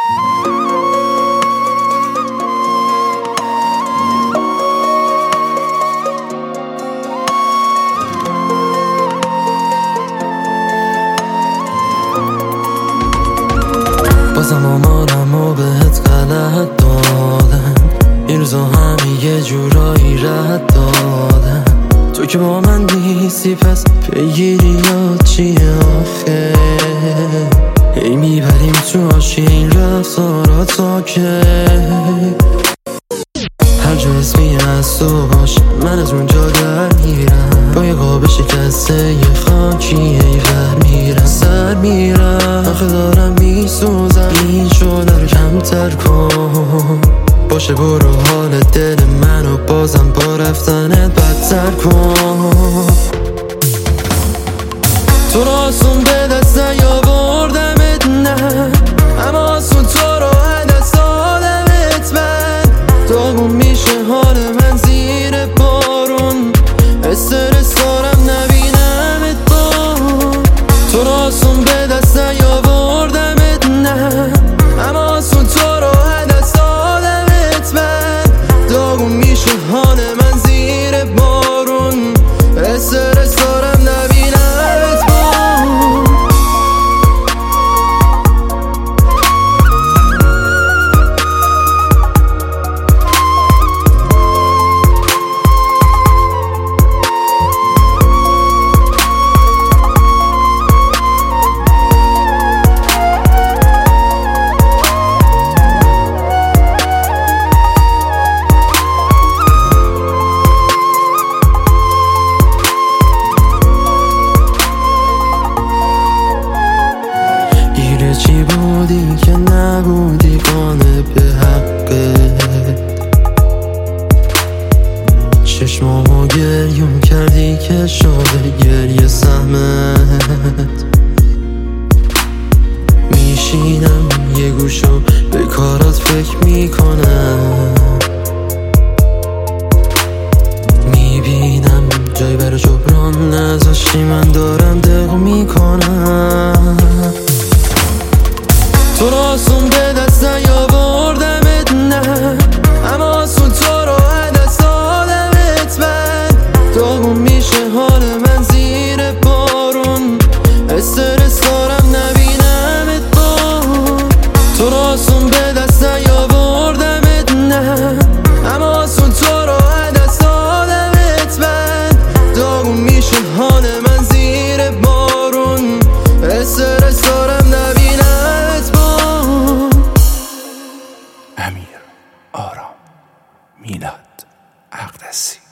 بازم آمارم و بهت غلط دادم، این روزا همه یه جورایی رد دادم. تو که با من نیستی پس پیگیری یا چیه آخه؟ هی میبریم تو عاشی این رفتارا تا که هر جا اسمی از تو باشه من از اونجا در میرم، با یه قاب شکسته یه خاکی ایور میرم سر میرم. آخه دارم میسوزم، این شده رو کمتر کن. باشه برو حال دل منو بازم با رفتنت بدتر کن. تو رو آسون به دست نیاوردمت نه، اما آسون تو رو دست دادمت من. داغون میشه حال من زیر بارون، استرس دارم نبینمت بارون. تو رو آسون به دست نیاوردمت نه، اما آسون تو رو دست دادمت من. داغون میشه حال من زیر بارون، استرس دارم نبینمت بارون. چی بودی که نبودی قانع به حقت؟ چشمامو گریون کردی که شده گریه سهمت. میشینم یه گوشو به کارات فکر میکنم، میبینم جای برای جبران نذاشتی، من دارم دق میکنم. تو رو آسون به دست نیاوردمت نه، اما آسون تو رو دست دادمت من. داغون میشه حال من زیر بارون، استرس دارم نبینمت بارون. تو رو آسون به دست نیاوردمت نه، اما آسون تو رو دست دادمت من. داغون میشه حال من زیر بارون، استرس دارم نبینمت بارون. امیر آرام، میلاد اقدسی.